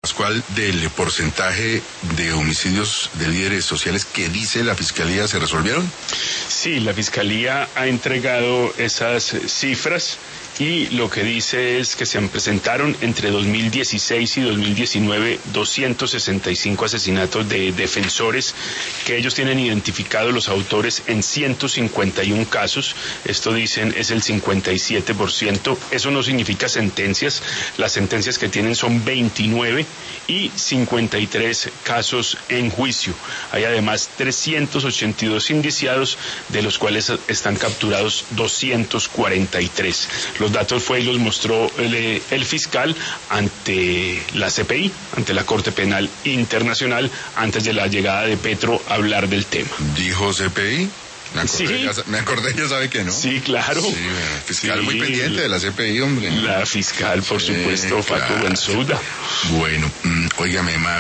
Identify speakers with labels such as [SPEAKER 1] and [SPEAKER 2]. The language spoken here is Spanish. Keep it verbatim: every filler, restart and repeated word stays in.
[SPEAKER 1] Pascual, del porcentaje de homicidios de líderes sociales que dice la Fiscalía se resolvieron?
[SPEAKER 2] Sí, la Fiscalía ha entregado esas cifras y lo que dice es que se presentaron entre dos mil dieciséis y dos mil diecinueve doscientos sesenta y cinco asesinatos de defensores, que ellos tienen identificados los autores en ciento cincuenta y uno casos. Esto dicen es el cincuenta y siete por ciento. Eso no significa sentencias. Las sentencias que tienen son veintinueve y cincuenta y tres casos en juicio. Hay además trescientos ochenta y dos indiciados, de los cuales están capturados doscientos cuarenta y tres. Los datos fue y los mostró el, el fiscal ante la C P I, ante la Corte Penal Internacional, antes de la llegada de Petro a hablar del tema.
[SPEAKER 1] ¿Dijo C P I? Me acordé,
[SPEAKER 2] Sí.
[SPEAKER 1] ya, me acordé, ya sabe que no.
[SPEAKER 2] Sí, claro.
[SPEAKER 1] Sí, fiscal
[SPEAKER 2] Sí,
[SPEAKER 1] muy pendiente de la C P I, hombre.
[SPEAKER 2] La fiscal, por
[SPEAKER 1] Sí,
[SPEAKER 2] supuesto, Paco
[SPEAKER 1] claro.
[SPEAKER 2] Bensouda.
[SPEAKER 1] Bueno, óigame, ma.